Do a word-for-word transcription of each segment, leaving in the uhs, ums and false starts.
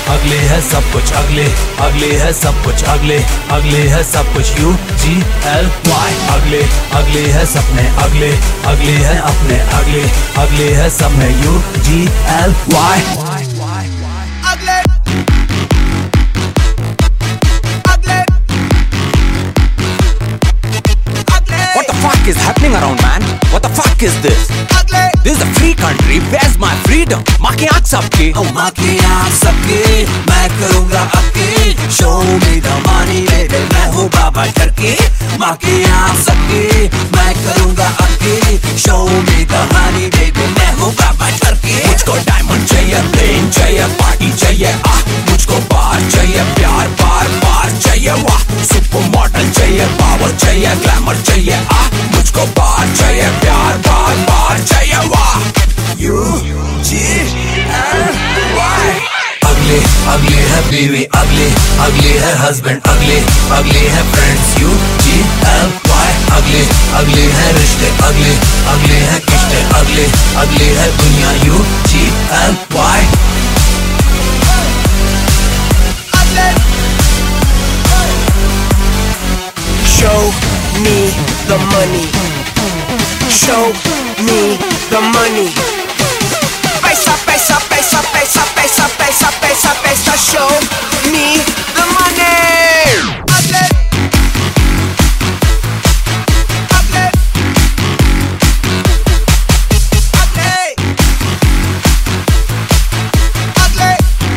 अगले है सब कुछ, अगले अगले है सब कुछ, अगले अगले है सब कुछ, यू जी एल वाई। अगले अगले है सपने, अगले अगले है अपने, अगले अगले है सब में, यू जी एल वाई। अगले What the fuck is happening around, man? What the fuck is this? This is a free country. Where's my freedom? माँ की आँख सबकी, oh माँ की आँख सबकी, मैं करूँगा आपकी। Show me the money baby, मैं हूँ बाबा टर्की। माँ की आँख सबकी, मैं करूँगा आपकी। Show me the money baby, मैं हूँ बाबा टर्की। मुझको डायमंड चाहिए, प्लेन चाहिए, पार्टी चाहिए, आह मुझको बार चाहिए, प्यार बार बार चाहिए, वाह सुपर मॉडल चाहिए, पावर चाहिए, ग्लैमर चाहिए, आह मुझको बार चाहिए, प्यार बार बार चाहिए, वाह यू जी एल वाई। अगले अगले है बीवी, अगले अगले है हस्बैंड, अगले अगले है friends, U G L Y. अगले अगले है रिश्ते, अगले अगले है किश्ते, अगले अगले है दुनिया, U G L Y. Show me the money. Show me the money. Paisa, paisa, paisa, paisa, paisa, paisa, paisa, paisa. Show me the money. Ugly. Ugly. Ugly. Ugly.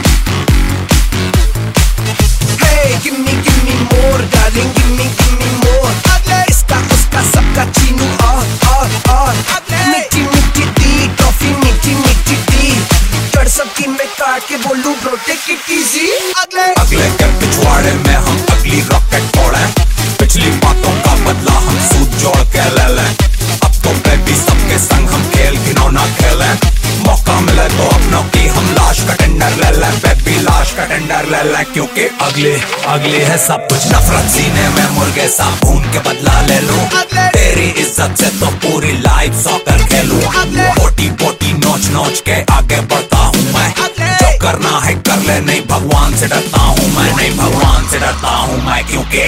Hey, give me, give me more, darling. Give me, give me more. Ugly. Iska, uska, sabka chinu और और और मीठी मीठी दी toffee, मीठी मीठी दी चढ़ सबकी मैं काट के बोलूं ब्रो टेक इट इजी। अगले अगले के पिछवाड़े में हम अगली रॉकेट फोड़े, पिछली बातों का बदला हम सूद जोड़ के ले लें। अब तो बेबी सबके संग हम खेल घिनौना खेलें, मौका मिले तो अपनों की हम लाश का टेंडर ले लें, बेबी लाश का टेंडर ले लें, क्योंकि अगले अगले है सब कुछ। नफरत सीने में मुर्गे सा भून के बदला ले लूं, तेरी इज्जत से तो पूरी लाइफ सॉकर खेलूं। बोटी बोटी नोच नोच के आगे बढ़ता हूँ मैं, जो करना है कर ले, नहीं भगवान से डरता हूँ मैं, नहीं भगवान से डरता हूँ मैं, क्योंकि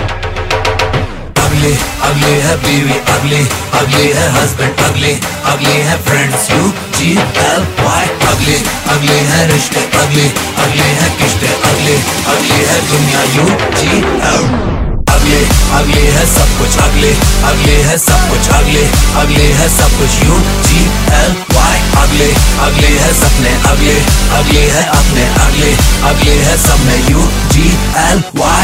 अगले अगले है बीवी, अगले अगले है हस्बैंड, अगले अगले है friends, U G L Y. अगले अगले है रिश्ते, अगले अगले है किश्ते, अगले अगले है दुनिया, यू जी एल। अगले अगले है सब कुछ, अगले अगले है सब कुछ, अगले अगले है सब कुछ, यू जी एल वाई। अगले अगले है सपने, अगले अगले है अपने, अगले अगले है सब में, यू जी एल वाई।